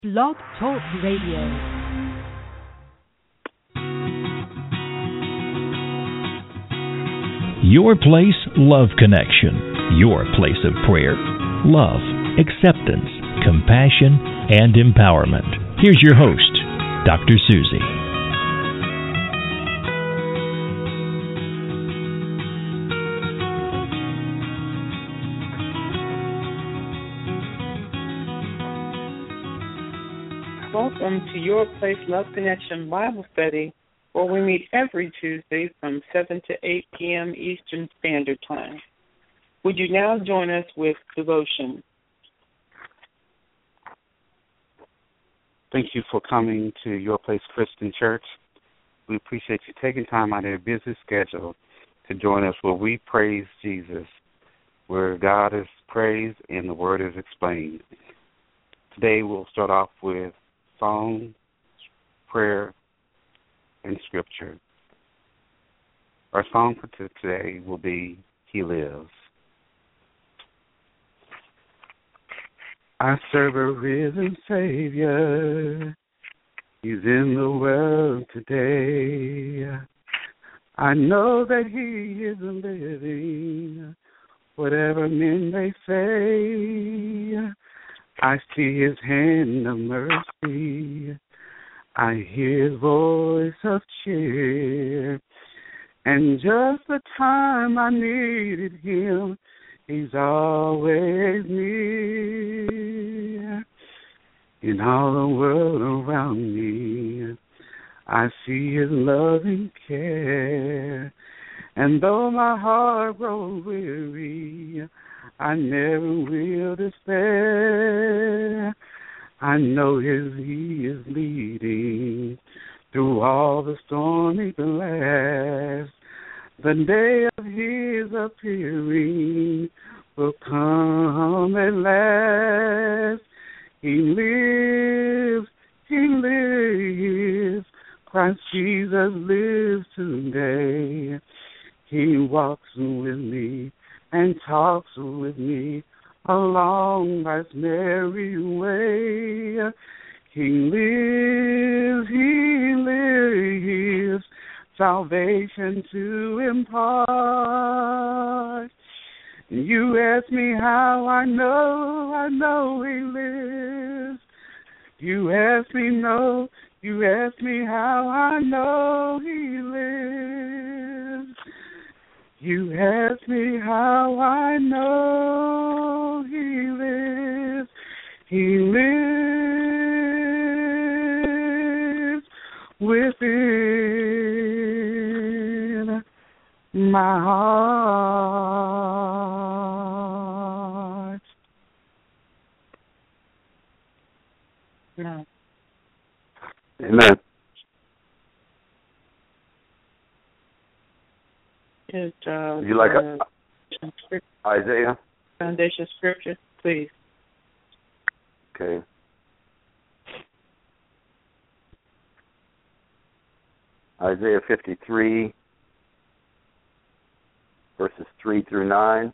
Blog Talk Radio. Your Place Love Connection. Your place of prayer, love, acceptance, compassion, and empowerment. Here's your host, Dr. Susie. Welcome to Your Place Love Connection Bible Study, where we meet every Tuesday from 7 to 8 p.m. Eastern Standard Time. Would you now join us with devotion? Thank you for coming to Your Place Christian Church. We appreciate you taking time out of your busy schedule to join us where we praise Jesus, where God is praised and the Word is explained. Today we'll start off with song, prayer, and scripture. Our song for today will be He Lives. I serve a risen Savior. He's in the world today. I know that He is living, whatever men may say. I see His hand of mercy. I hear His voice of cheer. And just the time I needed Him, He's always near. In all the world around me, I see His loving care. And though my heart grows weary, I never will despair. I know He is leading through all the stormy blast. The day of His appearing will come at last. He lives, He lives. Christ Jesus lives today. He walks with me and talks with me along life's merry way. He lives, salvation to impart. You ask me how I know He lives. You ask me how I know He lives. You ask me how I know He lives. He lives within my heart. No. Amen. You like Isaiah? Foundation scripture, please. Okay. Isaiah 53, verses 3 through 9.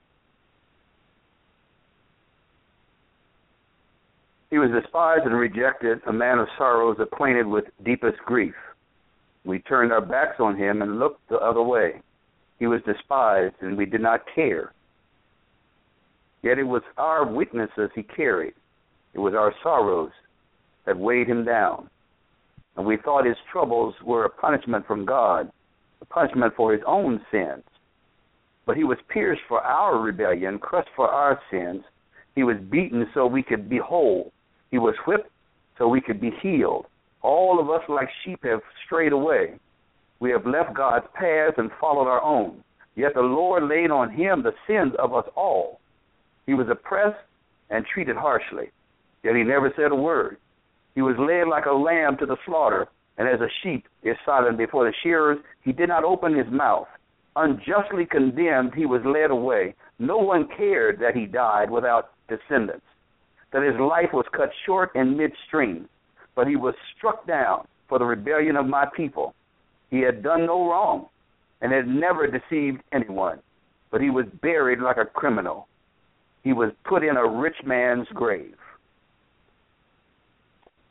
He was despised and rejected, a man of sorrows, acquainted with deepest grief. We turned our backs on Him and looked the other way. He was despised, and we did not care. Yet it was our weaknesses He carried. It was our sorrows that weighed Him down. And we thought His troubles were a punishment from God, a punishment for His own sins. But He was pierced for our rebellion, crushed for our sins. He was beaten so we could be whole. He was whipped so we could be healed. All of us like sheep have strayed away. We have left God's path and followed our own. Yet the Lord laid on Him the sins of us all. He was oppressed and treated harshly, yet He never said a word. He was led like a lamb to the slaughter, and as a sheep is silent before the shearers, He did not open His mouth. Unjustly condemned, He was led away. No one cared that He died without descendants, that His life was cut short in midstream. But He was struck down for the rebellion of my people. He had done no wrong and had never deceived anyone, but He was buried like a criminal. He was put in a rich man's grave.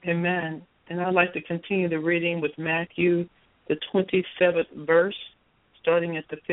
Amen. And I'd like to continue the reading with Matthew, the 27th verse, starting at the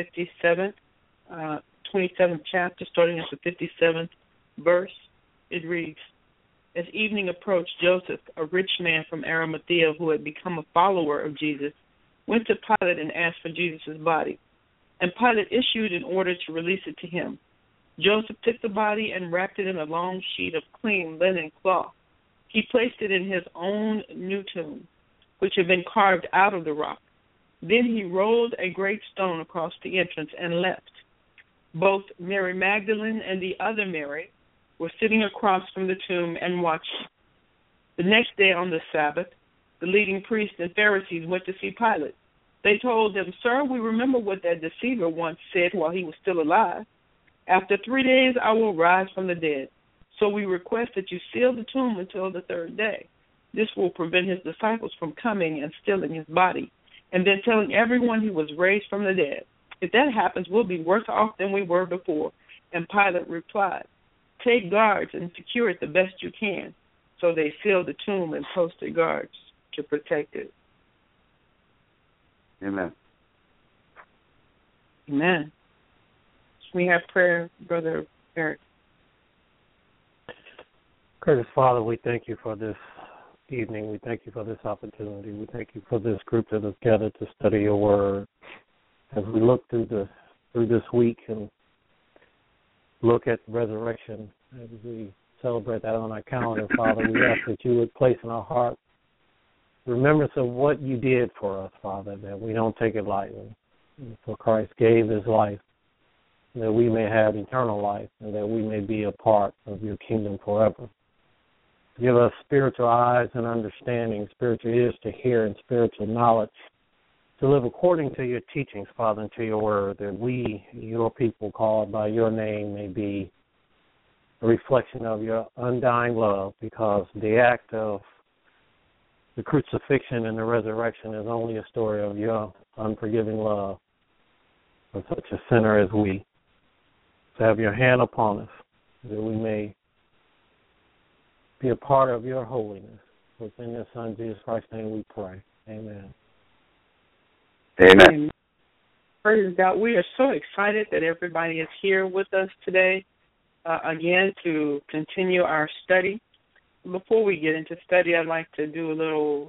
27th chapter, starting at the 57th verse. It reads, As evening approached, Joseph, a rich man from Arimathea who had become a follower of Jesus, went to Pilate and asked for Jesus' body. And Pilate issued an order to release it to him. Joseph took the body and wrapped it in a long sheet of clean linen cloth. He placed it in his own new tomb, which had been carved out of the rock. Then he rolled a great stone across the entrance and left. Both Mary Magdalene and the other Mary were sitting across from the tomb and watching. The next day on the Sabbath, the leading priests and Pharisees went to see Pilate. They told him, Sir, we remember what that deceiver once said while he was still alive. After 3 days I will rise from the dead. So we request that you seal the tomb until the third day. This will prevent his disciples from coming and stealing his body, and then telling everyone he was raised from the dead. If that happens, we'll be worse off than we were before. And Pilate replied, Take guards and secure it the best you can. So they sealed the tomb and posted guards to protect it. Amen. Amen. We have prayer, Brother Eric. Curtis, Father, we thank you for this evening. We thank you for this opportunity. We thank you for this group that has gathered to study your word. As we look through this week and look at resurrection, as we celebrate that on our calendar, Father, we ask that you would place in our heart remembrance of what you did for us, Father, that we don't take it lightly. For Christ gave his life that we may have eternal life and that we may be a part of your kingdom forever. Give us spiritual eyes and understanding, spiritual ears to hear, and spiritual knowledge to live according to your teachings, Father, and to your word, that we, your people called by your name, may be a reflection of your undying love, because the act of the crucifixion and the resurrection is only a story of your unforgiving love for such a sinner as we. So have your hand upon us, that we may be a part of your holiness. Within your Son, Jesus Christ's name, we pray. Amen. Amen. Praise God. We are so excited that everybody is here with us today, again, to continue our study. Before we get into study, I'd like to do a little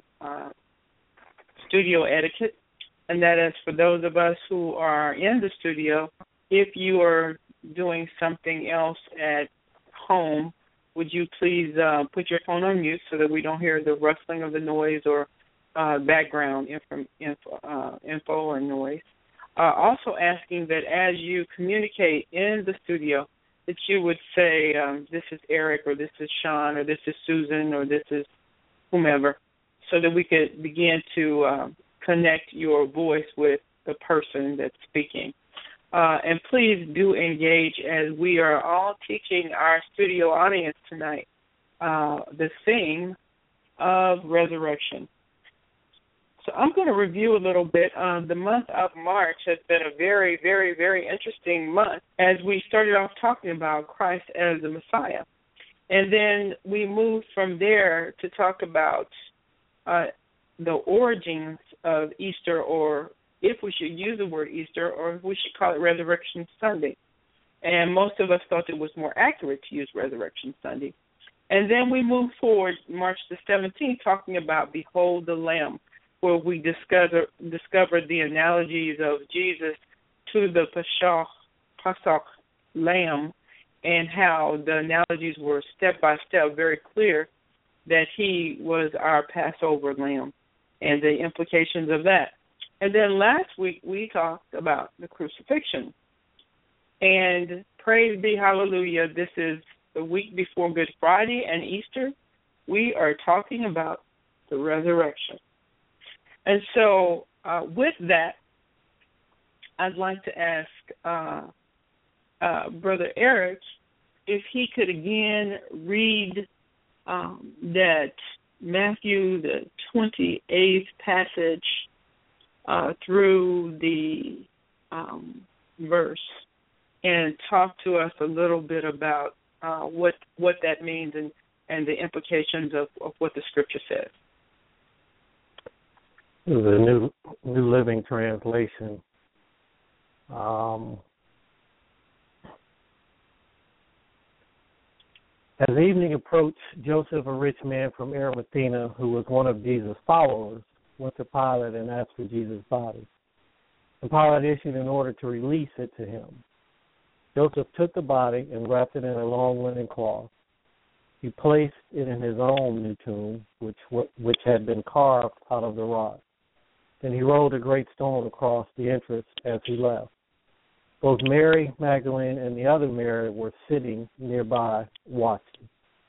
studio etiquette, and that is for those of us who are in the studio, if you are doing something else at home, would you please put your phone on mute so that we don't hear the rustling of the noise or background info or noise. Also asking that as you communicate in the studio, that you would say, this is Eric, or this is Sean, or this is Susan, or this is whomever, so that we could begin to connect your voice with the person that's speaking. And please do engage, as we are all teaching our studio audience tonight the theme of resurrection. So I'm going to review a little bit. The month of March has been a very, very, very interesting month, as we started off talking about Christ as the Messiah. And then we moved from there to talk about the origins of Easter, or if we should use the word Easter, or if we should call it Resurrection Sunday. And most of us thought it was more accurate to use Resurrection Sunday. And then we moved forward, March the 17th, talking about Behold the Lamb, where we discovered the analogies of Jesus to the Pesach lamb, and how the analogies were step by step very clear that he was our Passover lamb and the implications of that. And then last week we talked about the crucifixion. And praise be hallelujah, this is the week before Good Friday and Easter. We are talking about the resurrection. And so with that, I'd like to ask Brother Eric if he could again read that Matthew, the 28th passage through the verse, and talk to us a little bit about what that means, and and the implications of what the Scripture says. The New Living Translation. As evening approached, Joseph, a rich man from Arimathea, who was one of Jesus' followers, went to Pilate and asked for Jesus' body. And Pilate issued an order to release it to him. Joseph took the body and wrapped it in a long linen cloth. He placed it in his own new tomb, which had been carved out of the rock. Then he rolled a great stone across the entrance as he left. Both Mary Magdalene and the other Mary were sitting nearby watching.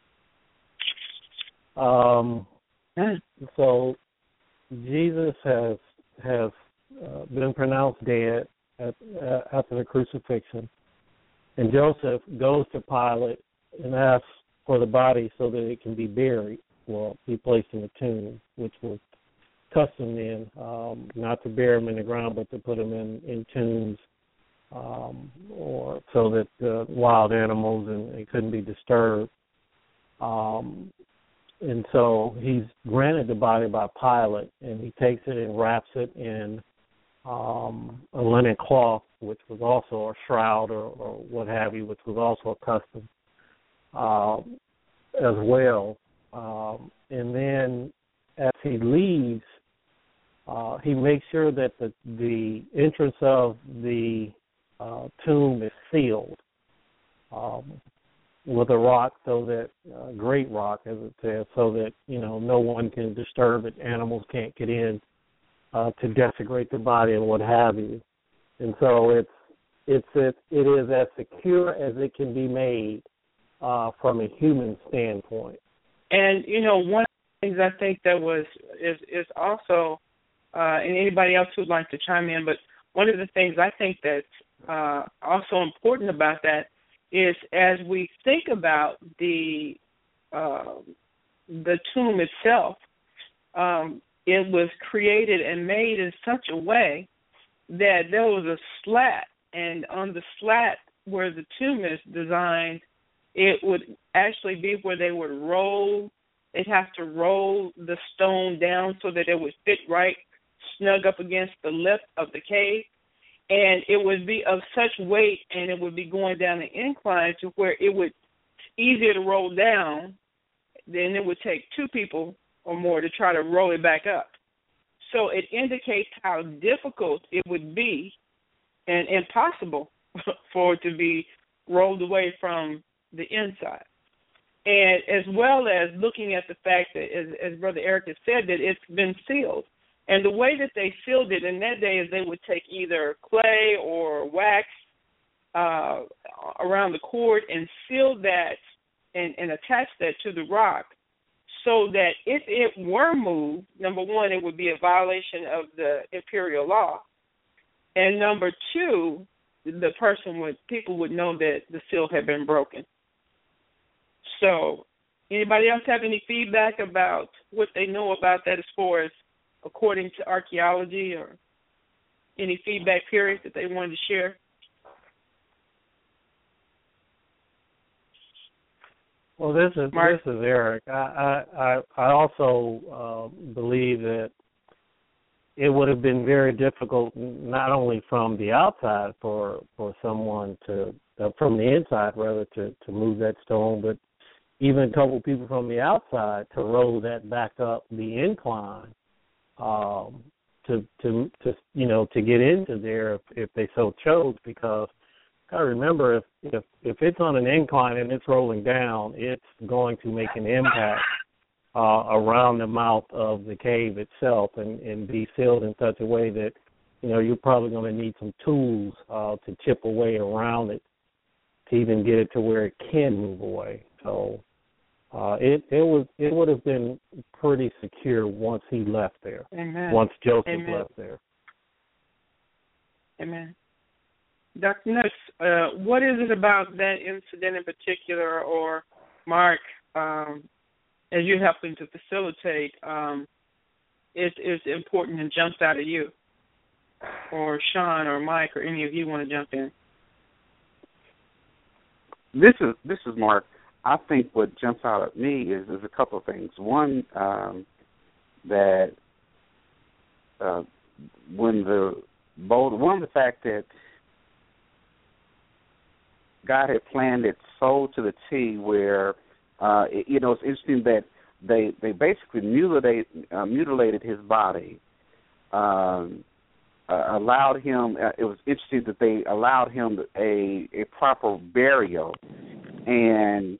So Jesus has been pronounced dead after the crucifixion, and Joseph goes to Pilate and asks for the body so that it can be buried. Well, be placed in a tomb, which was custom then, not to bury him in the ground, but to put him in tombs. Or so that wild animals and it couldn't be disturbed. And so he's granted the body by Pilate, and he takes it and wraps it in a linen cloth, which was also a shroud or what have you, which was also a custom as well. And then as he leaves, he makes sure that the entrance of the tomb is sealed with a rock, so that great rock, as it says, so that no one can disturb it. Animals can't get in to desecrate the body and what have you. And so it is as secure as it can be made from a human standpoint. And one of the things I think that is also, and anybody else who'd like to chime in, but one of the things I think that's also important about that is, as we think about the tomb itself, it was created and made in such a way that there was a slat, and on the slat where the tomb is designed, it would actually be where they would roll. They'd have to roll the stone down so that it would fit right snug up against the lip of the cave. And it would be of such weight, and it would be going down an incline to where it would easier to roll down than it would take two people or more to try to roll it back up. So it indicates how difficult it would be and impossible for it to be rolled away from the inside. And as well as looking at the fact that, as Brother Eric has said, that it's been sealed. And the way that they sealed it in that day is they would take either clay or wax around the cord and seal that and attach that to the rock, so that if it were moved, number one, it would be a violation of the imperial law. And number two, people would know that the seal had been broken. So anybody else have any feedback about what they know about that as far as according to archaeology, or any feedback period that they wanted to share? Well, this is Eric. I also believe that it would have been very difficult, not only from the outside for someone to, from the inside rather, to move that stone, but even a couple people from the outside to roll that back up the incline to get into there if they so chose, because I remember if it's on an incline and it's rolling down, it's going to make an impact around the mouth of the cave itself and be sealed in such a way that you're probably going to need some tools to chip away around it to even get it to where it can move away. So it would have been pretty secure once he left there. Amen. Once Joseph Amen. left there. Amen. Dr. Nutz, what is it about that incident in particular, or Mark, as you're helping to facilitate, is important and jumps out at you? Or Sean or Mike or any of you want to jump in? This is Mark. I think what jumps out at me is a couple of things. One, that when the fact that God had planned it so to the T where, it's interesting that they basically mutilated his body, allowed him, it was interesting that they allowed him a proper burial, and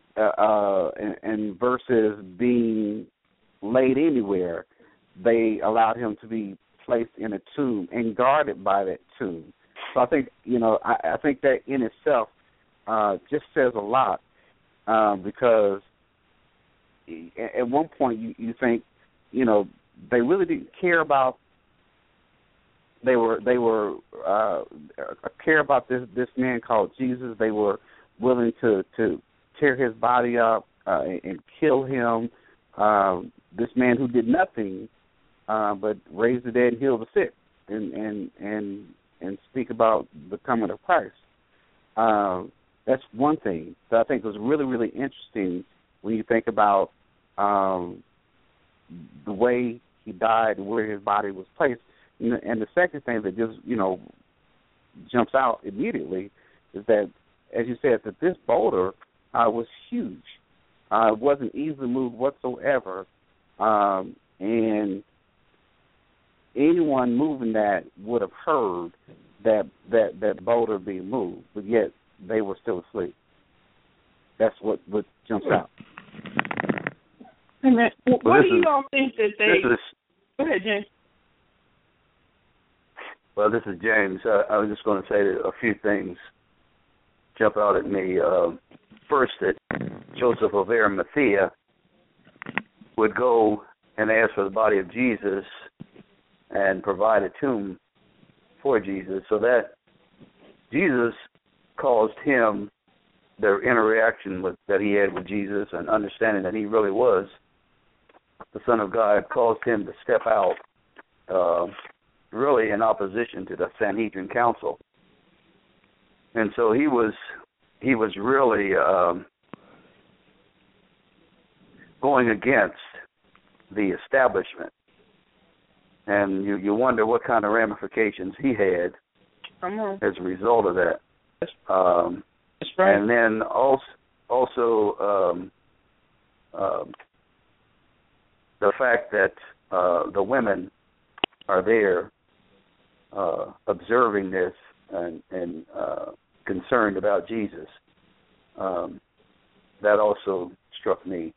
versus being laid anywhere, they allowed him to be placed in a tomb and guarded by that tomb. So I think, I think that in itself just says a lot, because at one point you think, they really didn't care about. They were care about this man called Jesus. They were willing to tear his body up and kill him. This man who did nothing but raise the dead and heal the sick, and speak about the coming of Christ. That's one thing that I think was really, really interesting when you think about the way he died and where his body was placed. And the second thing that just, jumps out immediately is that, as you said, that this boulder was huge. It wasn't easily moved whatsoever. And anyone moving that would have heard that boulder being moved, but yet they were still asleep. That's what jumps out. Amen. What do you all think that they... Go ahead, James. Well, this is James. I was just going to say that a few things jump out at me. First, that Joseph of Arimathea would go and ask for the body of Jesus and provide a tomb for Jesus, so that Jesus caused him, the interaction that he had with Jesus and understanding that he really was the Son of God, caused him to step out really in opposition to the Sanhedrin Council. And so he was really going against the establishment. And you wonder what kind of ramifications he had as a result of that. That's right. And then also the fact that the women are there observing this and concerned about Jesus. That also struck me.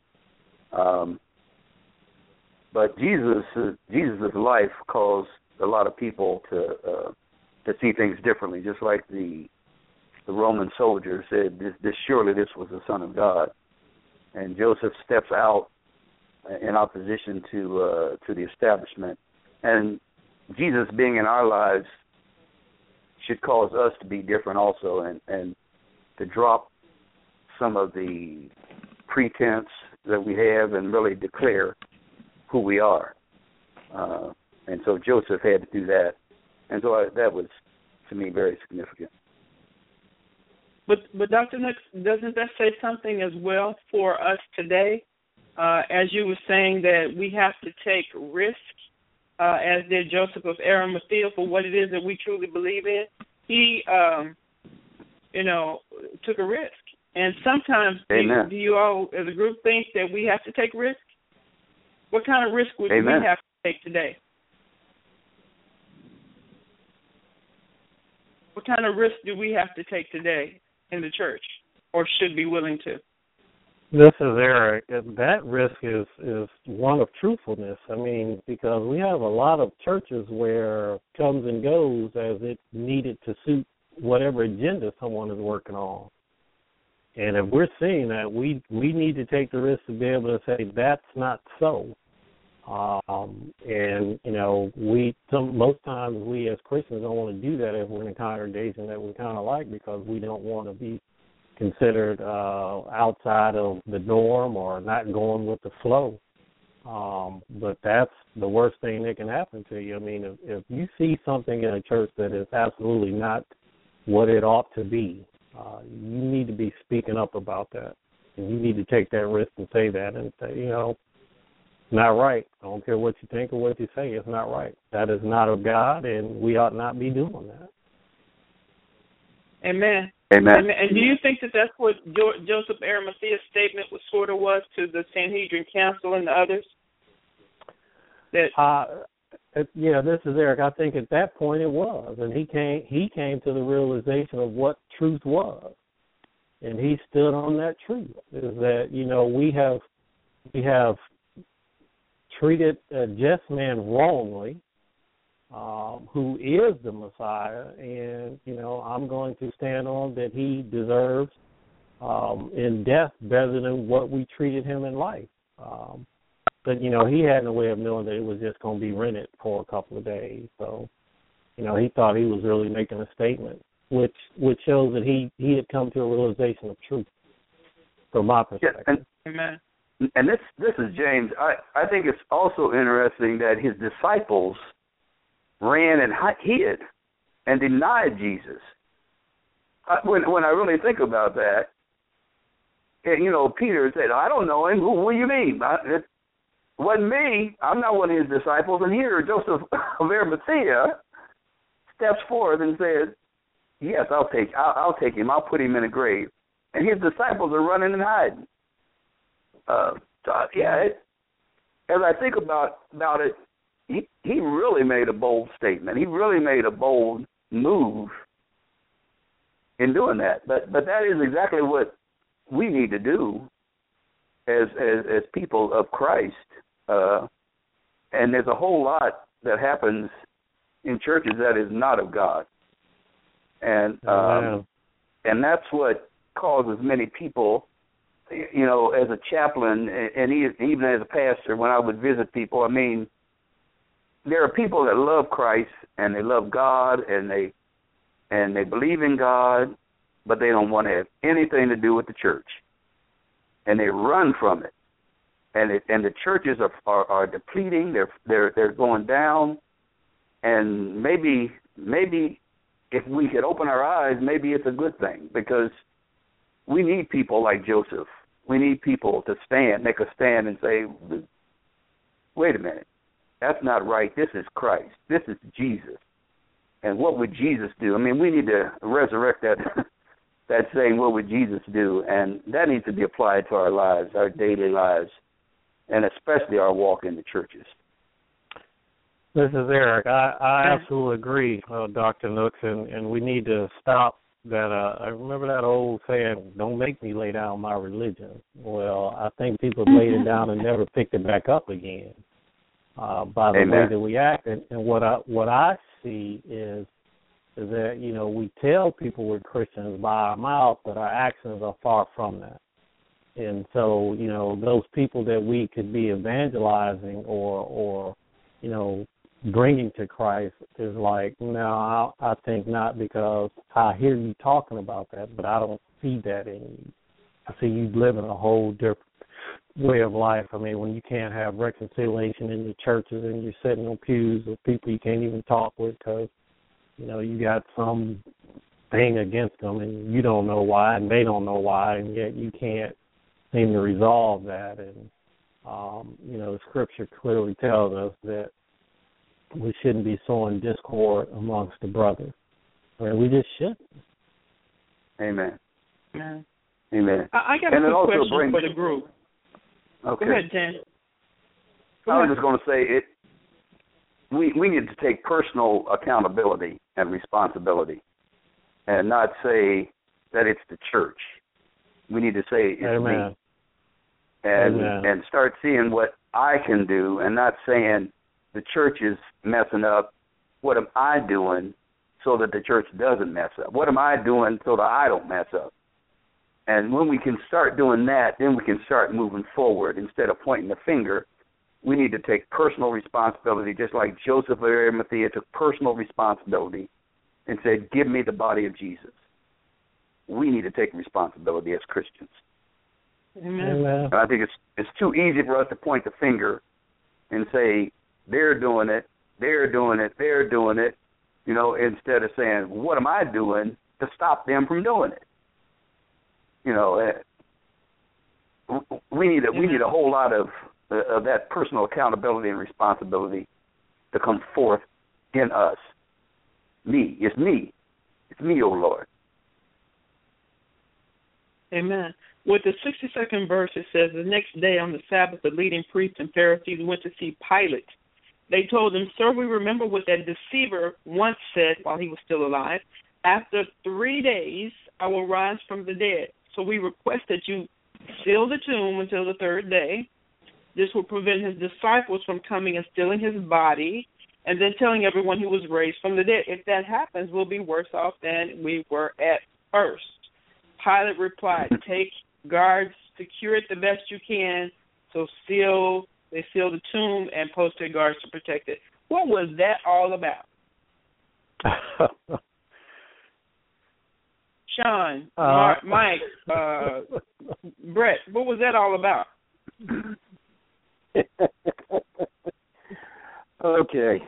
But Jesus' life caused a lot of people to see things differently, just like the Roman soldier said, surely this was the Son of God. And Joseph steps out in opposition to the establishment. And Jesus being in our lives should cause us to be different also, and to drop some of the pretense that we have and really declare who we are. And so Joseph had to do that. And so that was, to me, very significant. But Dr. Nix, doesn't that say something as well for us today? As you were saying, that we have to take risks, as did Joseph of Arimathea, for what it is that we truly believe in. He, took a risk. And sometimes, do you all, as a group, think that we have to take risks? What kind of risk would we have to take today? What kind of risk do we have to take today in the church, or should be willing to? This is Eric. That risk is one of truthfulness. I mean, because we have a lot of churches where it comes and goes as it needed to suit whatever agenda someone is working on. And if we're seeing that, we need to take the risk to be able to say that's not so. Most times we as Christians don't want to do that if we're in a congregation that we kind of like, because we don't want to be considered outside of the norm or not going with the flow. But that's the worst thing that can happen to you. I mean, if you see something in a church that is absolutely not what it ought to be, you need to be speaking up about that. And you need to take that risk and say that and say, not right. I don't care what you think or what you say. It's not right. That is not of God, and we ought not be doing that. Amen. Amen. And do you think that that's what Joseph Arimathea's statement was to the Sanhedrin Council and the others? This is Eric. I think at that point it was, and he came to the realization of what truth was, and he stood on that truth. Is that we have treated a just man wrongly, who is the Messiah, and I'm going to stand on that he deserves in death better than what we treated him in life. But he had no way of knowing that it was just going to be rented for a couple of days. So he thought he was really making a statement, which shows that he had come to a realization of truth, from my perspective. Yeah, and this is James. I think it's also interesting that his disciples ran and hid and denied Jesus. When I really think about that, and, Peter said, I don't know him. What do you mean? It wasn't me. I'm not one of his disciples. And here Joseph of Arimathea steps forth and says, yes, I'll take him. I'll put him in a grave. And his disciples are running and hiding. As I think about it, he really made a bold statement. He really made a bold move in doing that. But that is exactly what we need to do as people of Christ. And there's a whole lot that happens in churches that is not of God. And that's what causes many people, as a chaplain and even as a pastor, when I would visit people, there are people that love Christ and they love God and they believe in God, but they don't want to have anything to do with the church, and they run from it. And the churches are depleting. They're going down, and maybe if we could open our eyes, maybe it's a good thing, because we need people like Joseph. We need people to make a stand and say, wait a minute. That's not right. This is Christ. This is Jesus. And what would Jesus do? We need to resurrect that saying, what would Jesus do? And that needs to be applied to our lives, our daily lives, and especially our walk in the churches. This is Eric. I absolutely agree, Dr. Nooks, and we need to stop that. I remember that old saying, don't make me lay down my religion. Well, I think people have laid it down and never picked it back up again. By the way that we act, and what I see is that we tell people we're Christians by our mouth, but our actions are far from that. And so those people that we could be evangelizing or bringing to Christ is like, no, I think not, because I hear you talking about that, but I don't see that in you. I see you living a whole different way of life. When you can't have reconciliation in the churches and you're sitting on pews with people you can't even talk with because, you got some thing against them and you don't know why and they don't know why, and yet you can't seem to resolve that. And, the scripture clearly tells us that we shouldn't be sowing discord amongst the brothers. We just shouldn't. Amen. Yeah. Amen. I got a quick question for the group. Okay. Go ahead, Jen. I was just going to say we need to take personal accountability and responsibility and not say that it's the church. We need to say it's Amen. Me. And start seeing what I can do and not saying the church is messing up. What am I doing so that the church doesn't mess up? What am I doing so that I don't mess up? And when we can start doing that, then we can start moving forward. Instead of pointing the finger, we need to take personal responsibility, just like Joseph of Arimathea took personal responsibility and said, give me the body of Jesus. We need to take responsibility as Christians. Amen. And I think it's too easy for us to point the finger and say, they're doing it, instead of saying, what am I doing to stop them from doing it? we need a whole lot of that personal accountability and responsibility to come forth in us. It's me, O Lord. Amen. With the 62nd verse, it says, the next day on the Sabbath, the leading priests and Pharisees went to see Pilate. They told him, Sir, we remember what that deceiver once said while he was still alive. After 3 days, I will rise from the dead. So we request that you seal the tomb until the third day. This will prevent his disciples from coming and stealing his body and then telling everyone he was raised from the dead. If that happens, we'll be worse off than we were at first. Pilate replied, take guards, secure it the best you can. So they sealed the tomb and posted guards to protect it. What was that all about? Sean, Mike, Brett, what was that all about? Okay.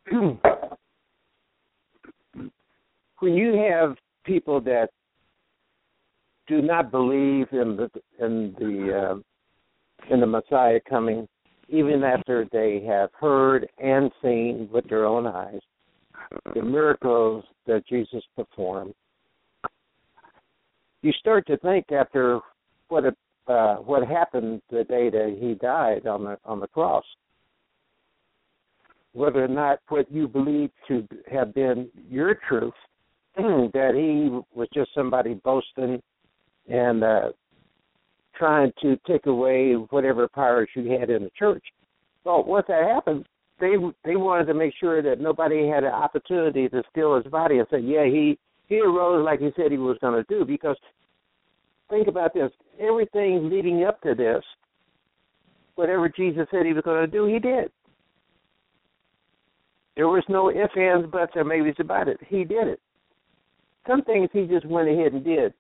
When you have people that do not believe in the Messiah coming, even after they have heard and seen with their own eyes the miracles that Jesus performed, you start to think after what happened the day that he died on the cross, whether or not what you believe to have been your truth, that he was just somebody boasting and trying to take away whatever powers you had in the church. Well, once that happened, they wanted to make sure that nobody had an opportunity to steal his body and say, yeah, he arose like he said he was going to do. Because think about this, everything leading up to this, whatever Jesus said he was going to do, he did. There was no ifs, ands, buts, or maybes about it. He did it. Some things he just went ahead and did.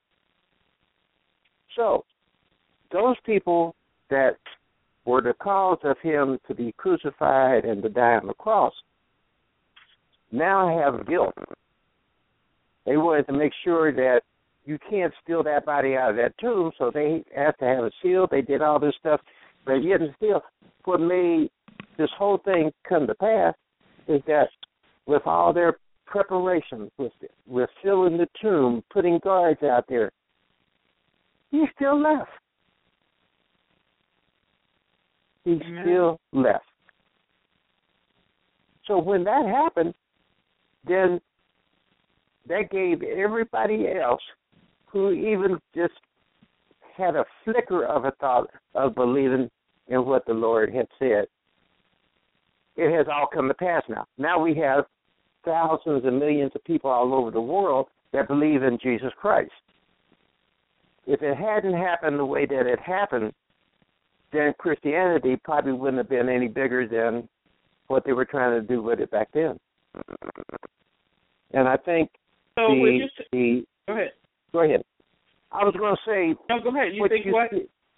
So, those people that were the cause of him to be crucified and to die on the cross now have guilt. They wanted to make sure that you can't steal that body out of that tomb, so they asked to have it sealed. They did all this stuff, but yet and still, what made this whole thing come to pass is that with all their preparations, with filling the tomb, putting guards out there, he still left. He still left. So when that happened, then that gave everybody else who even just had a flicker of a thought of believing in what the Lord had said, it has all come to pass now. Now we have thousands and millions of people all over the world that believe in Jesus Christ. If it hadn't happened the way that it happened, then Christianity probably wouldn't have been any bigger than what they were trying to do with it back then. And I think go ahead. Go ahead. I was going to say... No, go ahead. You think what?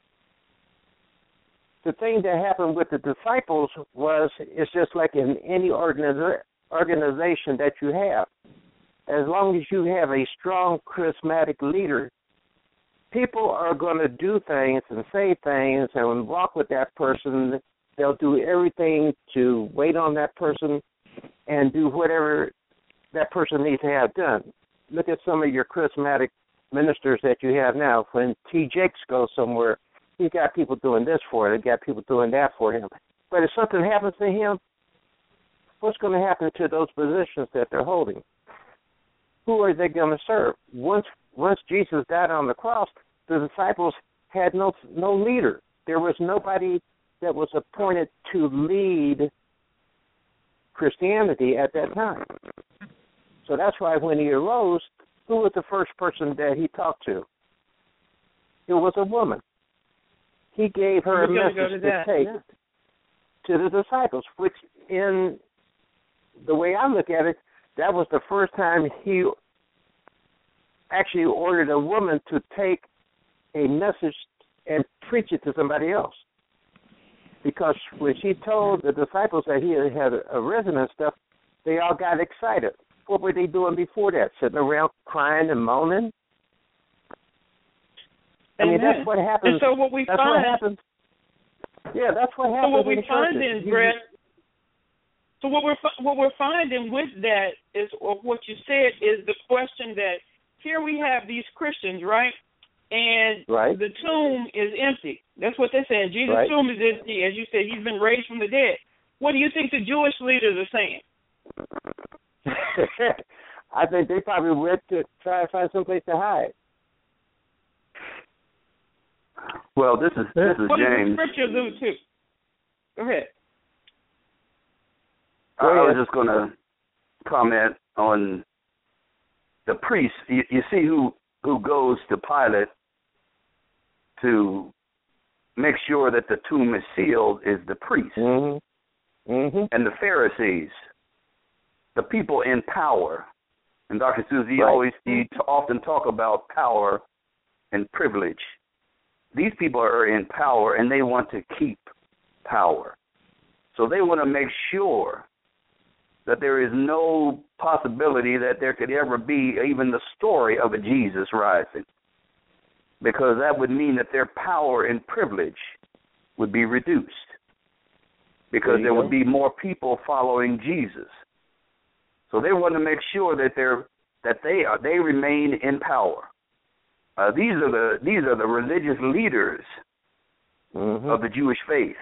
The thing that happened with the disciples was, it's just like in any organization that you have. As long as you have a strong, charismatic leader, people are going to do things and say things and walk with that person. They'll do everything to wait on that person and do whatever that person needs to have done. Look at some of your charismatic ministers that you have now. When T. Jakes goes somewhere, he's got people doing this for him. He's got people doing that for him. But if something happens to him, what's going to happen to those positions that they're holding? Who are they going to serve? Once Jesus died on the cross, the disciples had no leader. There was nobody that was appointed to lead Christianity at that time. So that's why when he arose, who was the first person that he talked to? It was a woman. He gave her a message to take to the disciples, which in the way I look at it, that was the first time he actually ordered a woman to take a message and preach it to somebody else. Because when she told the disciples that he had arisen and stuff, they all got excited. What were they doing before that? Sitting around crying and moaning? I mean, that's what happens. And so what we that's find, what happens. Yeah, that's what happens. So what we in find churches. is, Brett. So what we're finding with that is, or what you said is the question that here we have these Christians, right? And the tomb is empty. That's what they're saying. Jesus' tomb is empty. As you said, he's been raised from the dead. What do you think the Jewish leaders are saying? I think they probably went to try to find someplace to hide. Well, this is what James. What does the scripture allude to? Go ahead. I was just going to comment on the priest. You see who goes to Pilate to make sure that the tomb is sealed is the priest. Mm-hmm. Mm-hmm. And the Pharisees, the people in power. And Dr. Susie, you often talk about power and privilege. These people are in power, and they want to keep power. So they want to make sure that there is no possibility that there could ever be even the story of a Jesus rising, because that would mean that their power and privilege would be reduced, because there would be more people following Jesus. So they want to make sure that they remain in power. These are the religious leaders of the Jewish faith.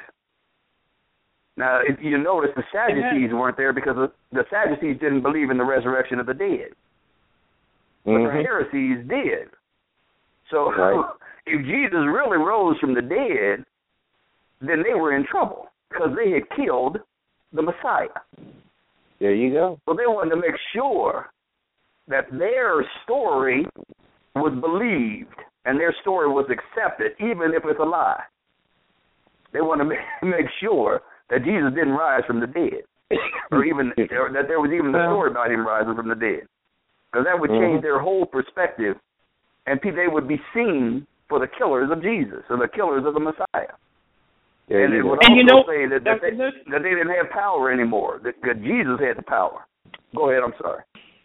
Now, if you notice, the Sadducees weren't there because the Sadducees didn't believe in the resurrection of the dead. But the Pharisees did. So if Jesus really rose from the dead, then they were in trouble because they had killed the Messiah. There you go. So they wanted to make sure that their story was believed and their story was accepted, even if it's a lie. They want to make sure that Jesus didn't rise from the dead, or that there was even a story about him rising from the dead, because that would change their whole perspective, and they would be seen for the killers of Jesus or the killers of the Messiah. And it would also say that they didn't have power anymore, that Jesus had the power. Go ahead, I'm sorry.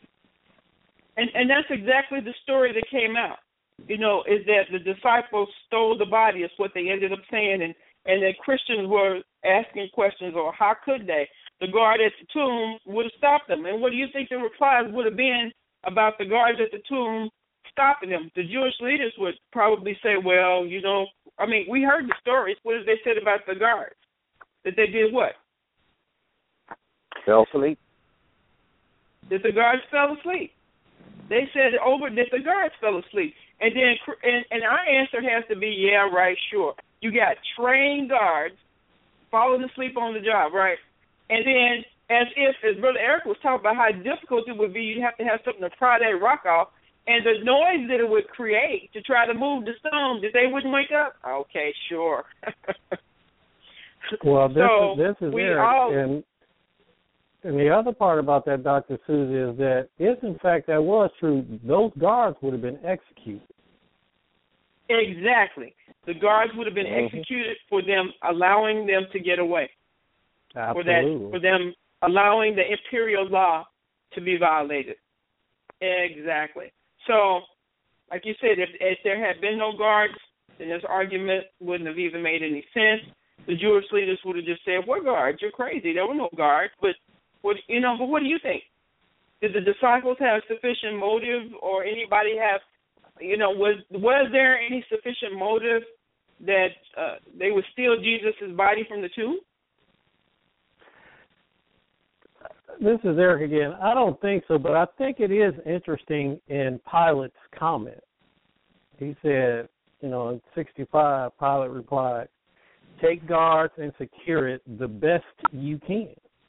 And that's exactly the story that came out, is that the disciples stole the body, is what they ended up saying, and that Christians were asking questions, or how could they? The guard at the tomb would have stopped them. And what do you think the replies would have been about the guards at the tomb stopping them? The Jewish leaders would probably say, well, we heard the stories. What did they say about the guards? That they did what? Fell asleep. That the guards fell asleep. They said that the guards fell asleep. And then and our answer has to be, yeah, right, sure. You got trained guards falling asleep on the job, right? And then as Brother Eric was talking about how difficult it would be, you'd have to have something to pry that rock off. And the noise that it would create to try to move the stone, that they wouldn't wake up? Okay, sure. Well, this is Eric. And the other part about that, Dr. Susie, is that if, in fact, that was true, those guards would have been executed. Exactly. The guards would have been executed for them allowing them to get away. Absolutely. For them allowing the imperial law to be violated. Exactly. So, like you said, if there had been no guards, then this argument wouldn't have even made any sense. The Jewish leaders would have just said, "What guards? You're crazy. There were no guards." But what do you think? Did the disciples have sufficient motive, or anybody have, was there any sufficient motive that they would steal Jesus' body from the tomb? This is Eric again. I don't think so, but I think it is interesting in Pilate's comment. He said, in 65, Pilate replied, "Take guards and secure it the best you can."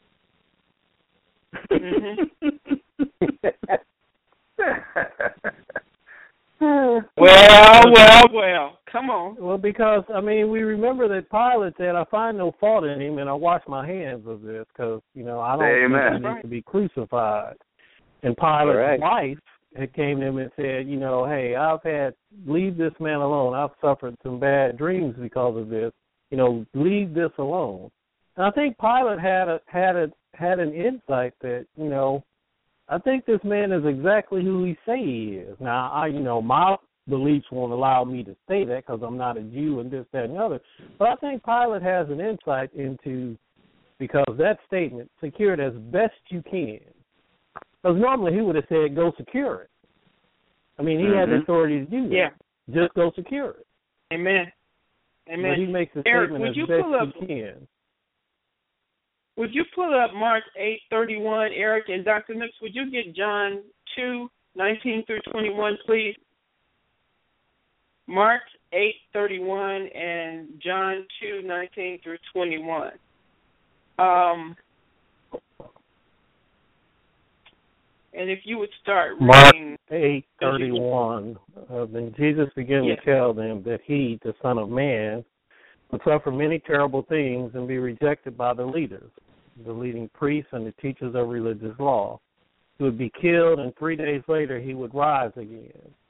Well, come on. Well, because, we remember that Pilate said, "I find no fault in him, and I wash my hands of this, because, I don't think he needs to be crucified." And Pilate's wife came to him and said, "Hey, leave this man alone. I've suffered some bad dreams because of this. Leave this alone." And I think Pilate had an insight that, I think this man is exactly who he say he is. Now, beliefs won't allow me to say that because I'm not a Jew and this, that, and the other. But I think Pilate has an insight into, because that statement, secure it as best you can. Because normally he would have said, go secure it. I mean, he had the authority to do that. Yeah. Just go secure it. Amen. Amen. But he makes a Eric, statement as best you can. Would you pull up Mark 8:31, Eric, and Dr. Nooks, would you get John 2:19 through 21, please? Mark 8:31 and John 2:19 through 21. And if you would start reading Mark 8:31. Then Jesus began to tell them that he, the Son of Man, would suffer many terrible things and be rejected by the leaders, the leading priests and the teachers of religious law. He would be killed, and 3 days later he would rise again.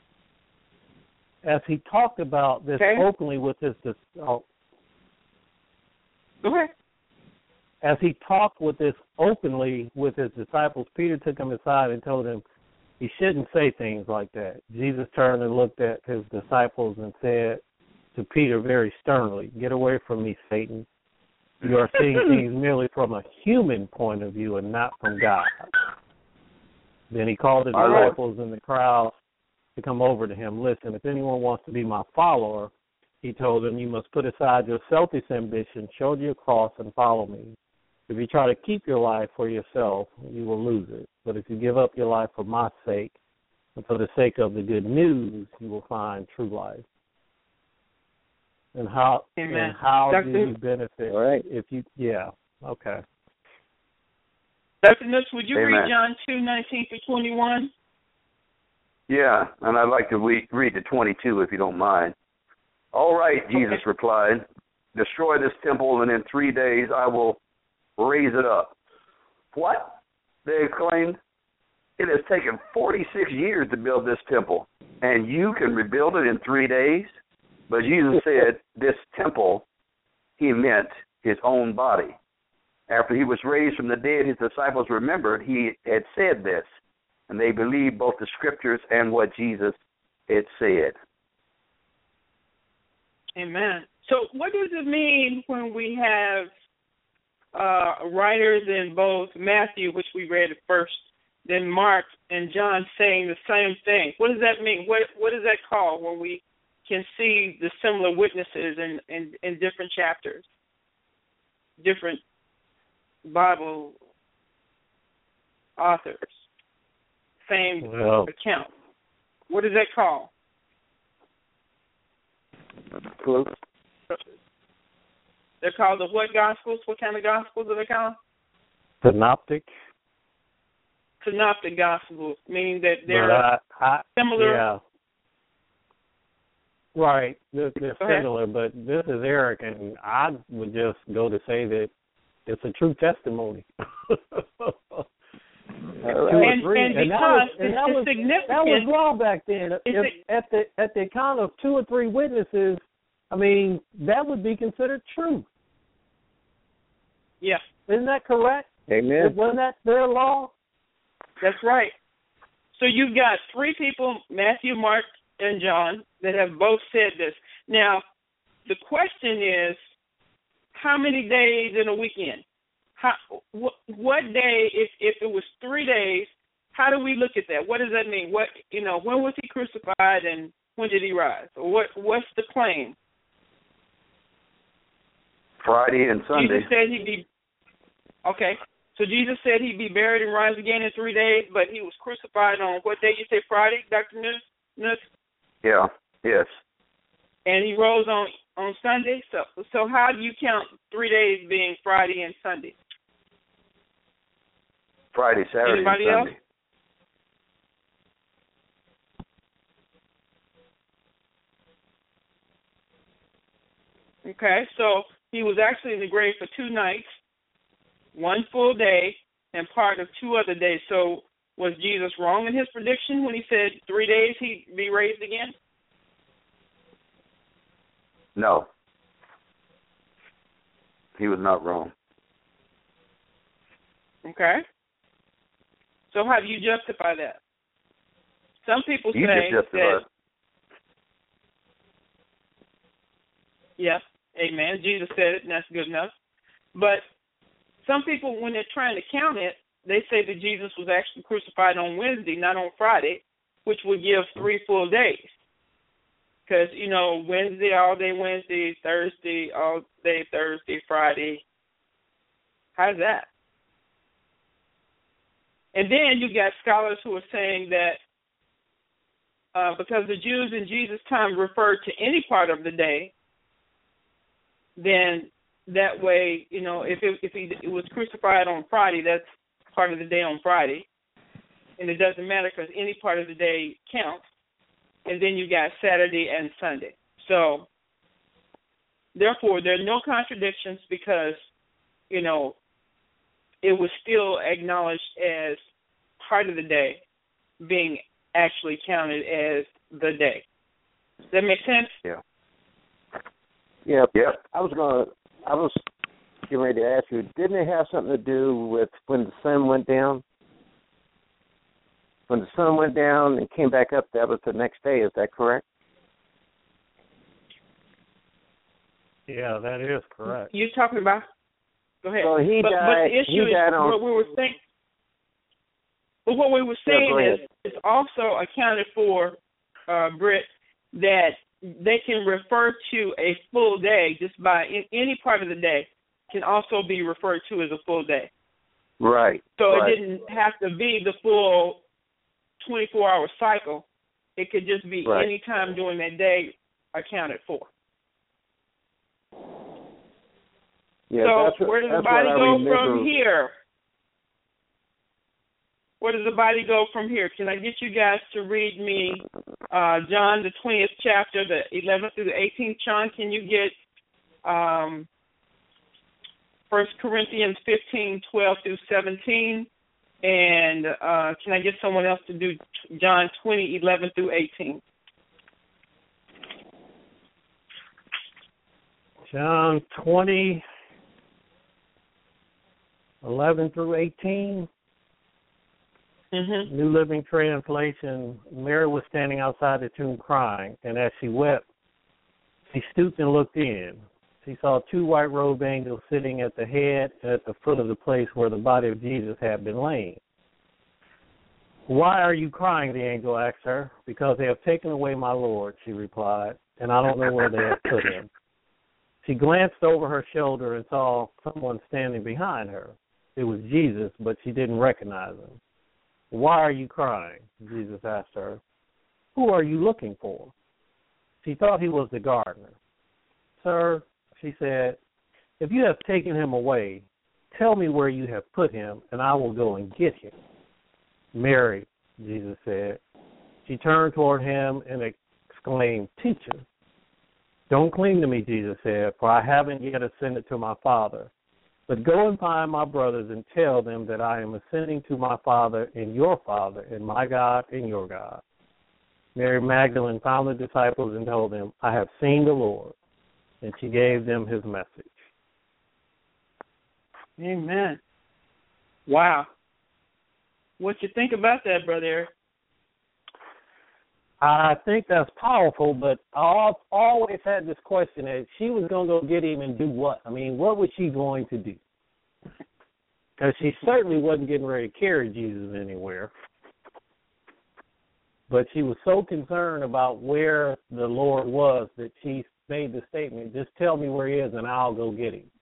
As he talked about this openly with his Go ahead. As he talked with this openly with his disciples, Peter took him aside and told him he shouldn't say things like that. Jesus turned and looked at his disciples and said to Peter very sternly, "Get away from me, Satan. You are seeing things merely from a human point of view and not from God." Then he called the disciples and the crowd to come over to him. "Listen, if anyone wants to be my follower," he told them, "you must put aside your selfish ambition, shoulder your cross, and follow me. If you try to keep your life for yourself, you will lose it. But if you give up your life for my sake and for the sake of the good news, you will find true life." And how do you benefit? All right. If you, okay. Dr. Nooks, would you read John 2:19 through 21? Yeah, and I'd like to read the 22 if you don't mind. "All right," Jesus replied, "destroy this temple, and in 3 days I will raise it up." "What?" they exclaimed. "It has taken 46 years to build this temple, and you can rebuild it in 3 days?" But Jesus said this temple, he meant his own body. After he was raised from the dead, his disciples remembered he had said this, and they believed both the scriptures and what Jesus had said. Amen. So what does it mean when we have writers in both Matthew, which we read at first, then Mark and John saying the same thing? What does that mean? What is that called when we can see the similar witnesses in different chapters, different Bible authors, same account? What is that called? Close. They're called the what Gospels? What kind of Gospels are they called? Synoptic. Synoptic Gospels, meaning that they're similar. Yeah. Right, they're similar, but this is Eric, and I would just go to say that it's a true testimony. That was wrong back then. At the account of 2 or 3 witnesses, I mean, that would be considered true. Yeah. Isn't that correct? Amen. Wasn't that their law? That's right. So you've got 3 people, Matthew, Mark, and John, that have both said this. Now, the question is, how many days in a weekend? What day, if it was 3 days, how do we look at that? What does that mean? When was he crucified and when did he rise? Or what's the claim? Friday and Sunday. Jesus said he'd be, so Jesus said he'd be buried and rise again in 3 days, but he was crucified on what day? You say Friday, Dr. Nooks? Yeah, yes. And he rose on Sunday? So how do you count 3 days being Friday and Sunday? Friday, Saturday, Anybody and Sunday. Else? Okay, so he was actually in the grave for 2 nights, 1 full day, and part of 2 other days. So was Jesus wrong in his prediction when he said 3 days he'd be raised again? No. He was not wrong. Okay. So how do you justify that? Some people say that Yeah, amen. Jesus said it, and that's good enough. But some people, when they're trying to count it, they say that Jesus was actually crucified on Wednesday, not on Friday, which would give 3 full days. Because, Wednesday, all day Wednesday, Thursday, all day Thursday, Friday. How's that? And then you got scholars who are saying that because the Jews in Jesus' time referred to any part of the day, then that way, if he was crucified on Friday, that's part of the day on Friday. And it doesn't matter because any part of the day counts. And then you got Saturday and Sunday. So, therefore, there are no contradictions because, it was still acknowledged as part of the day being actually counted as the day. Does that make sense? Yeah. Yeah. Yeah. I was getting ready to ask you, didn't it have something to do with when the sun went down? When the sun went down and came back up, that was the next day. Is that correct? Yeah, that is correct. You're talking about? Go ahead. So but the issue is what we were saying. But what we were saying is it's also accounted for, Britt, that they can refer to a full day just by any part of the day can also be referred to as a full day. Right. So right. It didn't have to be the full 24-hour cycle. It could just be any time during that day accounted for. Yeah, so where does the body go from here? Where does the body go from here? Can I get you guys to read me John, the 20th chapter, the 11th through the 18th? Sean, can you get 1 Corinthians 15, 12 through 17? And can I get someone else to do John 20, 11 through 18? John 20, 11 through 18. Mm-hmm. New Living Translation. Mary was standing outside the tomb crying, and as she wept, she stooped and looked in. She saw 2 white-robed angels sitting at the head and at the foot of the place where the body of Jesus had been laying. "Why are you crying?" the angel asked her. "Because they have taken away my Lord," she replied, "and I don't know where they have put him." She glanced over her shoulder and saw someone standing behind her. It was Jesus, but she didn't recognize him. "Why are you crying?" Jesus asked her. "Who are you looking for?" She thought he was the gardener. "Sir," she said, "if you have taken him away, tell me where you have put him, and I will go and get him." "Mary," Jesus said. She turned toward him and exclaimed, "Teacher." "Don't cling to me," Jesus said, "for I haven't yet ascended to my Father. But go and find my brothers and tell them that I am ascending to my Father and your Father, and my God and your God." Mary Magdalene found the disciples and told them, "I have seen the Lord," and she gave them his message. Amen. Wow. What you think about that, Brother Eric? I think that's powerful, but I've always had this question that she was going to go get him and do what? I mean, what was she going to do? Because she certainly wasn't getting ready to carry Jesus anywhere. But she was so concerned about where the Lord was that she made the statement, "Just tell me where he is and I'll go get him."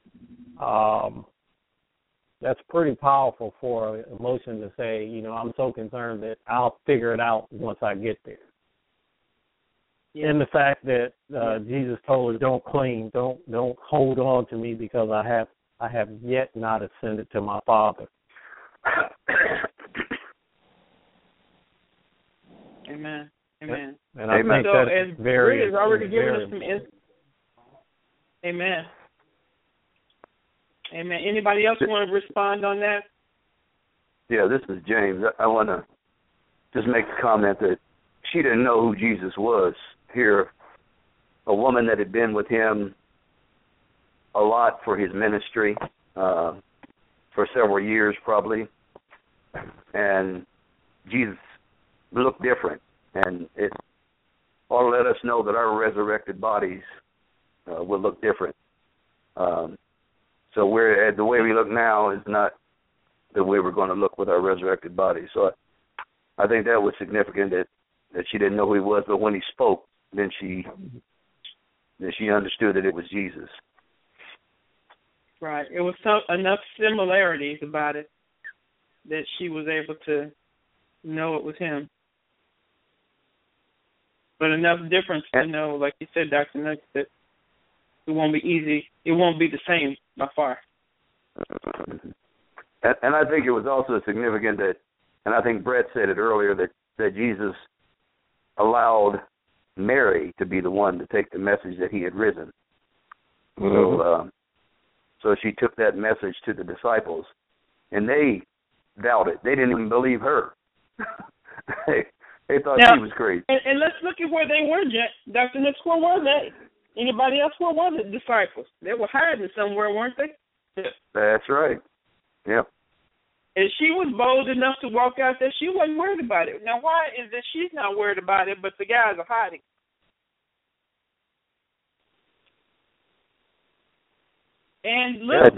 That's pretty powerful for an emotion to say, I'm so concerned that I'll figure it out once I get there. Yeah. And the fact that Jesus told her, "Don't cling, don't hold on to me because I have yet not ascended to my Father." Amen. Amen. And I think so that's as very. Britt has already given us some Amen. Amen. Anybody else want to respond on that? Yeah, this is James. I want to just make the comment that she didn't know who Jesus was. Here, a woman that had been with him a lot for his ministry, for several years probably, and Jesus looked different. And it ought to let us know that our resurrected bodies would look different. So the way we look now is not the way we're going to look with our resurrected body. So I think that was significant that she didn't know who he was, but when he spoke, then she understood that it was Jesus. Right. It was enough similarities about it that she was able to know it was him. But enough difference to know, like you said, Dr. Nux, that it won't be easy. It won't be the same by far. And I think it was also significant that, and I think Brett said it earlier, that Jesus allowed Mary to be the one to take the message that he had risen. Mm-hmm. So she took that message to the disciples, and they doubted. They didn't even believe her. They thought she was crazy. And let's look at where they were, Dr. Nix. Where were they? Anybody else? Where were the disciples? They were hiding somewhere, weren't they? That's right. Yep. And she was bold enough to walk out there. She wasn't worried about it. Now, why is it she's not worried about it, but the guys are hiding? And look,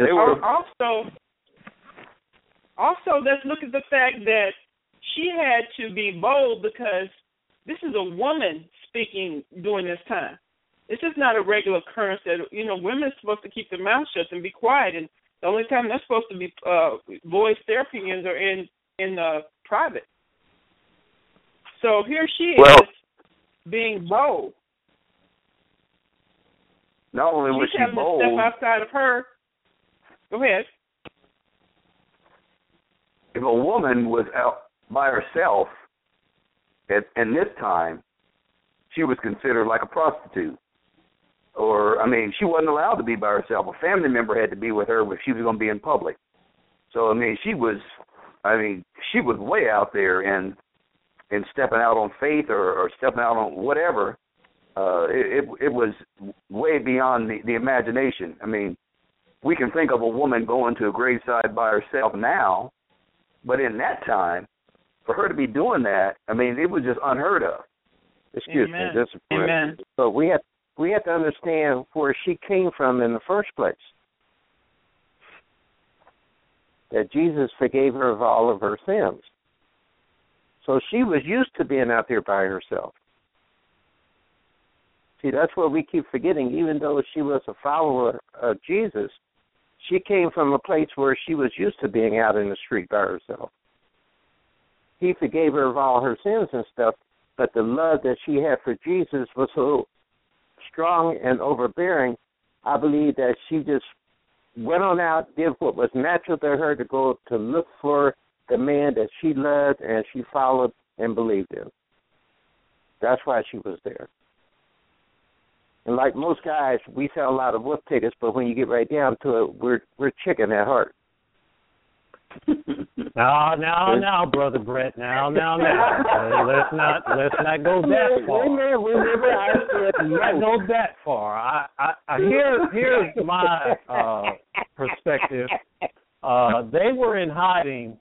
also, let's look at the fact that she had to be bold because this is a woman speaking during this time. This is not a regular occurrence that, women are supposed to keep their mouth shut and be quiet, and the only time they're supposed to be voice their opinions are in private. So here she is being bold. Not only was she bold, to step outside of her. Go ahead. If a woman was out by herself in this time, she was considered like a prostitute. Or, she wasn't allowed to be by herself. A family member had to be with her if she was going to be in public. So, she was way out there and stepping out on faith or stepping out on whatever. It was way beyond the imagination. We can think of a woman going to a graveside by herself now, but in that time, for her to be doing that, it was just unheard of. Excuse me. This is Amen. But we have to understand where she came from in the first place. That Jesus forgave her of all of her sins. So she was used to being out there by herself. See, that's what we keep forgetting. Even though she was a follower of Jesus, she came from a place where she was used to being out in the street by herself. He forgave her of all her sins and stuff, but the love that she had for Jesus was so strong and overbearing, I believe that she just went on out, did what was natural to her to go to look for the man that she loved and she followed and believed in. That's why she was there. And like most guys, we sell a lot of wolf tickets, but when you get right down to it, we're chicken at heart. Now, Brother Brett. Now. Let's not go that far. We not go that far. Here's my perspective. They were in hiding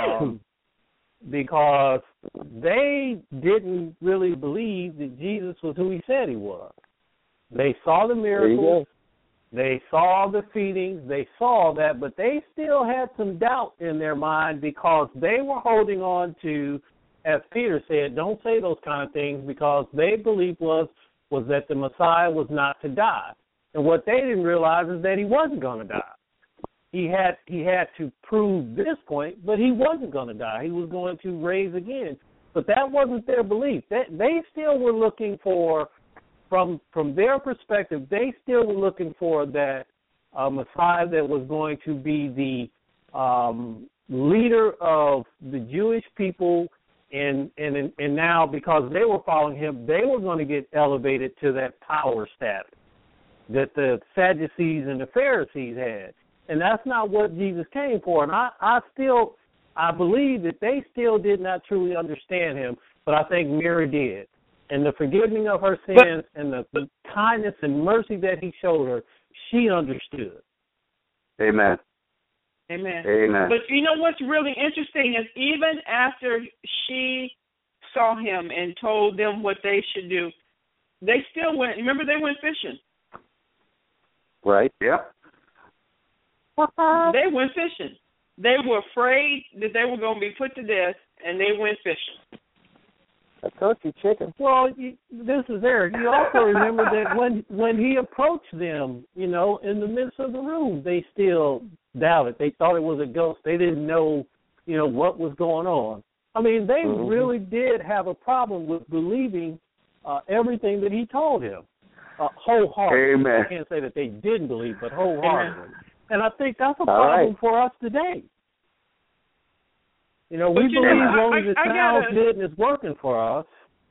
because they didn't really believe that Jesus was who he said he was. They saw the miracles. They saw the feedings, they saw that, but they still had some doubt in their mind because they were holding on to, as Peter said, don't say those kind of things, because they belief was that the Messiah was not to die. And what they didn't realize is that he wasn't going to die. He had to prove this point, but he wasn't going to die. He was going to raise again. But that wasn't their belief. They still were looking for, from their perspective, they still were looking for that Messiah that was going to be the leader of the Jewish people, and now because they were following him, they were going to get elevated to that power status that the Sadducees and the Pharisees had. And that's not what Jesus came for. And I believe that they still did not truly understand him, but I think Mary did. And the forgiving of her sins and the kindness and mercy that he showed her, she understood. Amen. Amen. Amen. But you know what's really interesting is even after she saw him and told them what they should do, they still went. Remember, they went fishing. Right. Yeah. They went fishing. They were afraid that they were going to be put to death, and they went fishing. I told you, chicken. Well, this is Eric. You also remember that when he approached them, in the midst of the room, they still doubted. They thought it was a ghost. They didn't know, what was going on. I mean, they really did have a problem with believing everything that he told him wholeheartedly. Amen. I can't say that they didn't believe, but wholeheartedly. Amen. And I think that's a problem for us today. We believe only the child's good and it's working for us.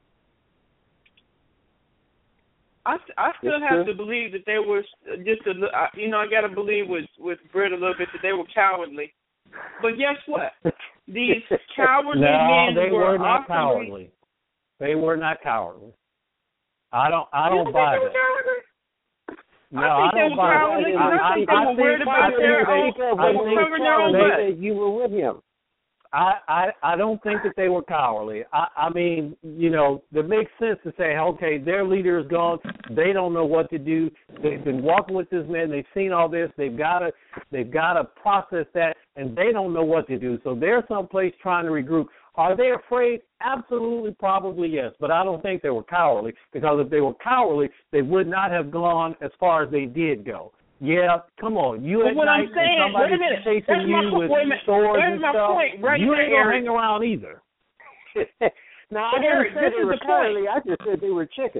I still have to believe that they were just I got to believe with Britt a little bit that they were cowardly. But guess what? These cowardly men they were not awesomely... cowardly. They were not cowardly. I don't buy that. No, I think they were cowardly. I think they were worried about their own butt. You were with him. I don't think that they were cowardly. I mean, it makes sense to say, okay, their leader is gone. They don't know what to do. They've been walking with this man. They've seen all this. They've got to process that, and they don't know what to do. So they're someplace trying to regroup. Are they afraid? Absolutely, probably yes. But I don't think they were cowardly, because if they were cowardly, they would not have gone as far as they did go. Yeah, come on. You at night and somebody's chasing you with swords and stuff. You ain't going to hang around either. Now, I didn't say they were cowardly. I just said they were chicken.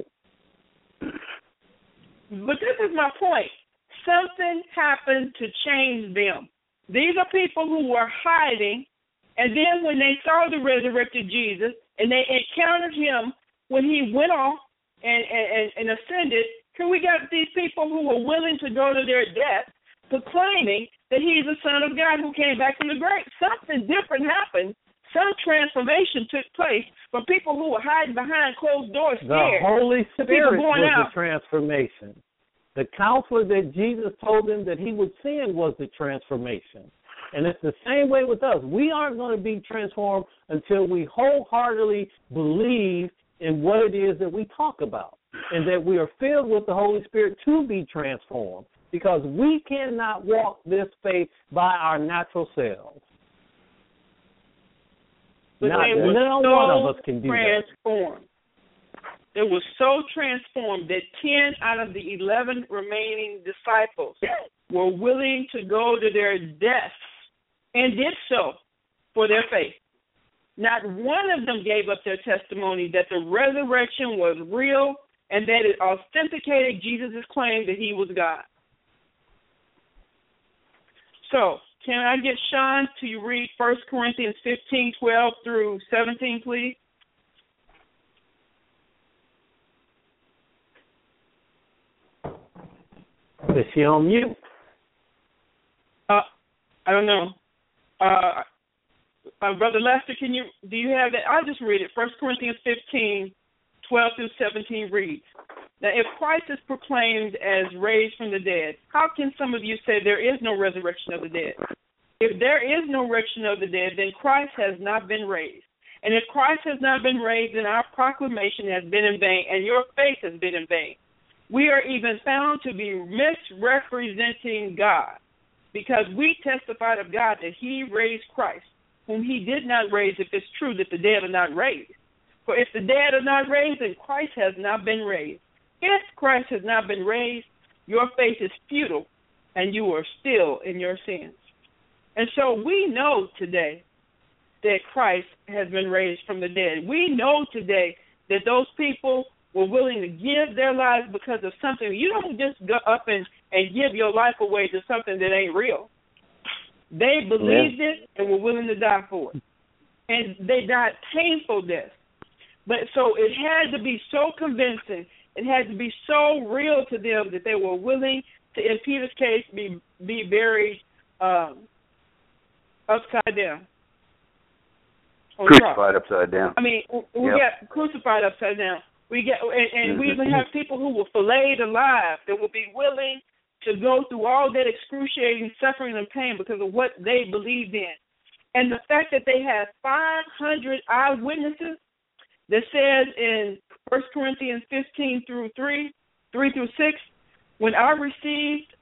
But this is my point. Something happened to change them. These are people who were hiding, and then when they saw the resurrected Jesus and they encountered him when he went off and ascended, here we got these people who were willing to go to their death, proclaiming that he's the Son of God who came back from the grave. Something different happened. Some transformation took place from people who were hiding behind closed doors scared. The Holy Spirit was out. The transformation. The counselor that Jesus told them that he would send was the transformation. And it's the same way with us. We aren't going to be transformed until we wholeheartedly believe in what it is that we talk about, and that we are filled with the Holy Spirit to be transformed, because we cannot walk this faith by our natural selves. But none of us can do that. They were so transformed that 10 out of the 11 remaining disciples were willing to go to their deaths and did so for their faith. Not one of them gave up their testimony that the resurrection was real and that it authenticated Jesus' claim that he was God. So, can I get Sean to read 1 Corinthians 15:12 through 17, please? Is she on mute? I don't know. Brother Lester, do you have that? I'll just read it. 1 Corinthians 15:12 through 17 reads, "Now if Christ is proclaimed as raised from the dead, how can some of you say there is no resurrection of the dead? If there is no resurrection of the dead, then Christ has not been raised. And if Christ has not been raised, then our proclamation has been in vain, and your faith has been in vain. We are even found to be misrepresenting God, because we testified of God that he raised Christ, whom he did not raise, if it's true that the dead are not raised. For if the dead are not raised, then Christ has not been raised. If Christ has not been raised, your faith is futile, and you are still in your sins." And so we know today that Christ has been raised from the dead. We know today that those people were willing to give their lives because of something. You don't just go up and give your life away to something that ain't real. They believed it and were willing to die for it. And they died painful deaths. But so it had to be so convincing, it had to be so real to them that they were willing to, in Peter's case, be buried upside down. Crucified upside down. I mean, we got crucified upside down. We even have people who were filleted alive that will be willing to go through all that excruciating suffering and pain because of what they believed in. And the fact that they had 500 eyewitnesses that says in 1 Corinthians 15 through 3 through 6, when I received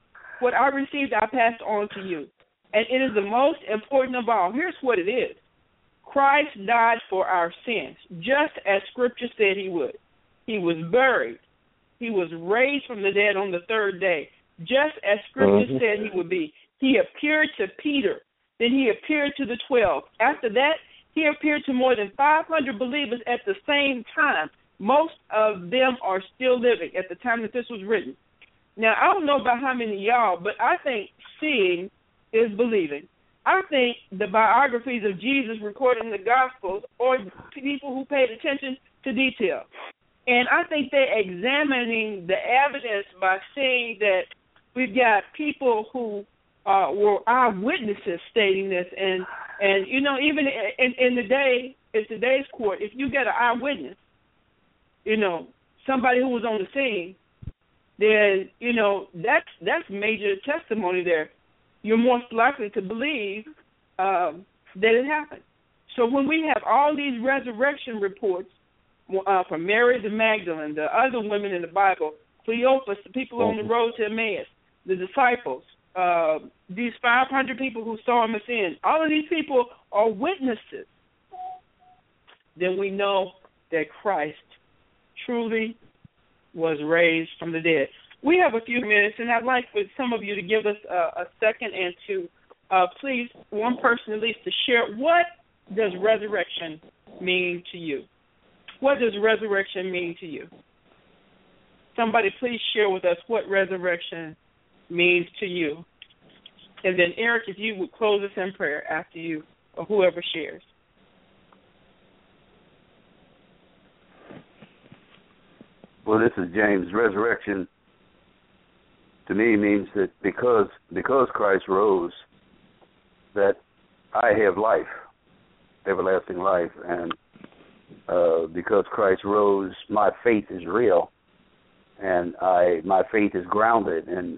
What I received, I passed on to you. And it is the most important of all. Here's what it is. Christ died for our sins, just as Scripture said he would. He was buried. He was raised from the dead on the third day, just as Scripture said he would be. He appeared to Peter. Then he appeared to the 12. After that, he appeared to more than 500 believers at the same time. Most of them are still living at the time that this was written. Now, I don't know about how many of y'all, but I think seeing is believing. I think the biographies of Jesus recorded in the Gospels are people who paid attention to detail. And I think they're examining the evidence by seeing that we've got people who were eyewitnesses stating this. And you know, even in today's court, if you get an eyewitness, you know, somebody who was on the scene, then, you know, that's major testimony there. You're most likely to believe that it happened. So when we have all these resurrection reports from Mary the Magdalene, the other women in the Bible, Cleopas, the people on the road to Emmaus, the disciples, these 500 people who saw him ascend, all of these people are witnesses, then we know that Christ truly was raised from the dead. We have a few minutes, and I'd like for some of you to give us a second and to please, one person at least, to share what does resurrection mean to you? What does resurrection mean to you? Somebody please share with us what resurrection means to you. And then, Eric, if you would close us in prayer after you, or whoever shares. Well, this is James. Resurrection to me means that because Christ rose, that I have life, everlasting life, and because Christ rose, my faith is real, and my faith is grounded, and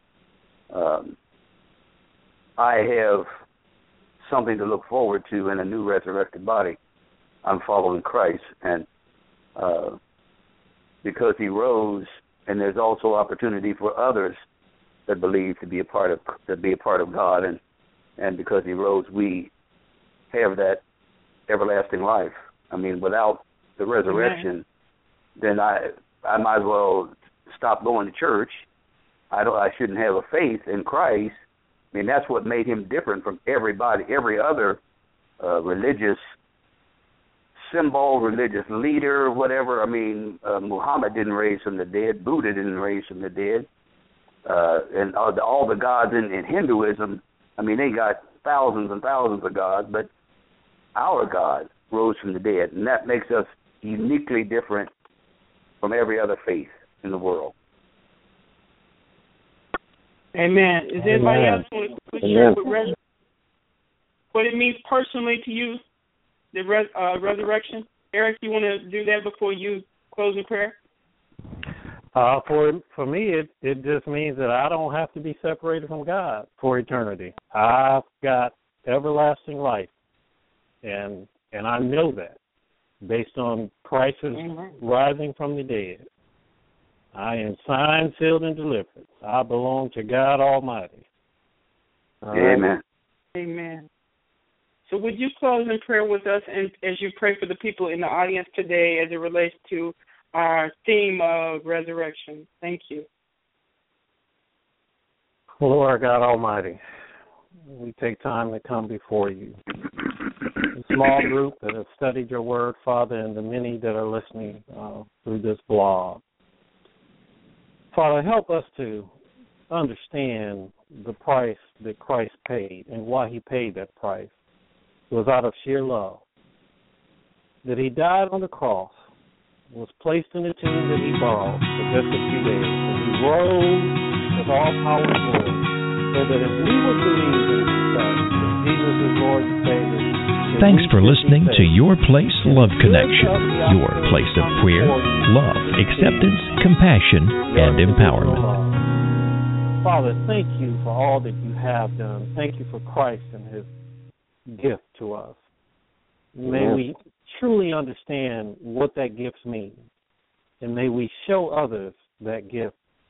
I have something to look forward to in a new resurrected body. I'm following Christ, and because he rose, and there's also opportunity for others that believe to be a part of God, and because he rose, we have that everlasting life. I mean, without the resurrection, then I might as well stop going to church. I shouldn't have a faith in Christ. I mean, that's what made him different from everybody, every other religious symbol, religious leader, whatever. I mean, Muhammad didn't raise from the dead. Buddha didn't raise from the dead. And all the gods in Hinduism, I mean, they got thousands and thousands of gods, but our God rose from the dead, and that makes us uniquely different from every other faith in the world. Amen. Is anybody else want to share what it means personally to you, the resurrection? Eric, you want to do that before you close in prayer? For me, it just means that I don't have to be separated from God for eternity. I've got everlasting life, and I know that based on Christ's rising from the dead. I am signed, sealed, and delivered. I belong to God Almighty. Amen. Amen. So would you close in prayer with us, and as you pray for the people in the audience today as it relates to our theme of resurrection? Thank you. Lord God Almighty, we take time to come before you. A small group that have studied your word, Father, and the many that are listening through this blog. Father, help us to understand the price that Christ paid and why he paid that price. It was out of sheer love. That he died on the cross, was placed in the tomb that he borrowed for just a few days, and he rose with all power and glory, so that if we would believe in Christ, that Jesus is Lord and Savior. Thanks for listening to Your Place Love Connection, your place of prayer, love, acceptance, compassion, and empowerment. Father, thank you for all that you have done. Thank you for Christ and his gift to us. May we truly understand what that gift means, and may we show others that gift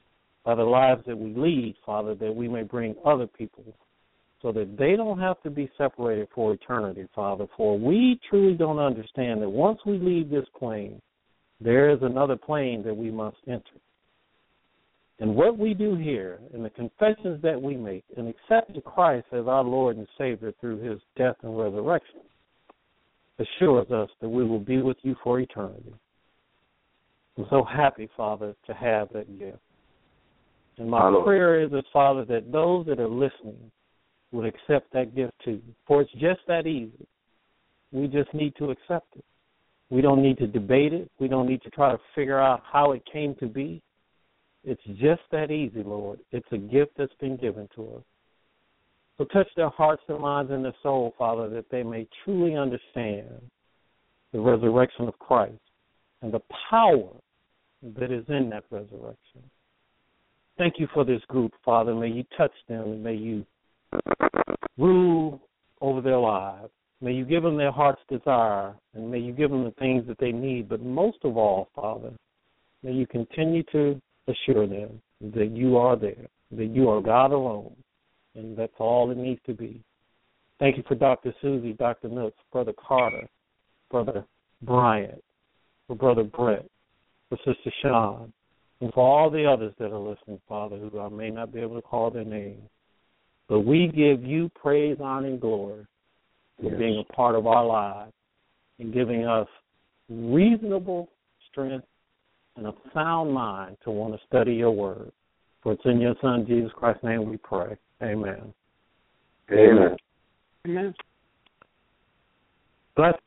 by the lives that we lead, Father, that we may bring other people so that they don't have to be separated for eternity, Father. For we truly don't understand that once we leave this plane, there is another plane that we must enter. And what we do here, and the confessions that we make, and accepting Christ as our Lord and Savior through his death and resurrection, assures us that we will be with you for eternity. I'm so happy, Father, to have that gift. And my prayer is, Father, that those that are listening would accept that gift too. For it's just that easy. We just need to accept it. We don't need to debate it. We don't need to try to figure out how it came to be. It's just that easy, Lord. It's a gift that's been given to us. So touch their hearts, their minds, and their soul, Father, that they may truly understand the resurrection of Christ and the power that is in that resurrection. Thank you for this group, Father. May you touch them and may you rule over their lives. May you give them their heart's desire and may you give them the things that they need. But most of all, Father, may you continue to assure them that you are there, that you are God alone, and that's all it needs to be. Thank you for Dr. Susie, Dr. Nooks, Brother Carter, Brother Bryant, for Brother Brett, for Sister Sean, and for all the others that are listening, Father, who I may not be able to call their names. But we give you praise, honor, and glory for being a part of our lives and giving us reasonable strength and a sound mind to want to study your word. For it's in your Son, Jesus Christ's name, we pray. Amen. Amen. Amen. Bless